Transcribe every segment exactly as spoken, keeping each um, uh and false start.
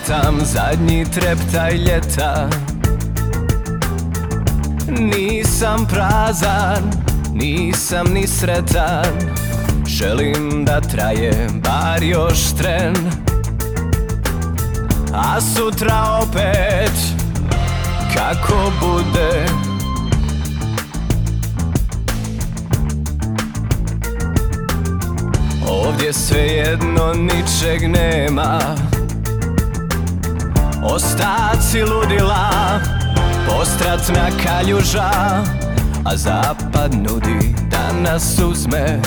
sam zadnji treptaj ljeta. Nisam prazan, nisam ni sretan, želim da traje bar još tren. A sutra opet, kako bude. Ovdje svejedno ničeg nema, ostaci ludila, postratna kaljuža, a zapad nudi da nas uzme.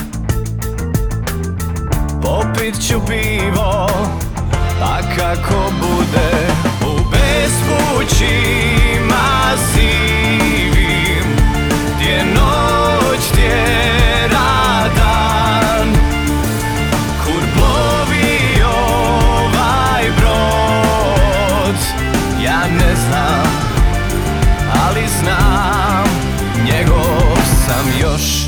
Popit ću pivo, pa kako bude. U bespućima sivim, gdje noć tjera dan, kud plovi ovaj brod, ja ne znam, ali znam, njegov sam još.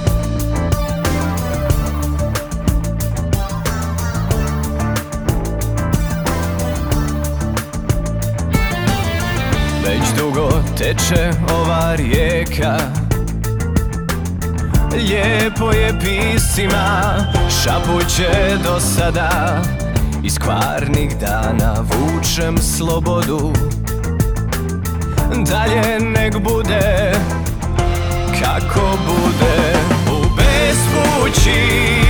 Već dugo teče ova rijeka, lijepo je piscima, šapuće do sada. Iz kvarnih dana vučem slobodu, dalje nek bude kako bude. U bespući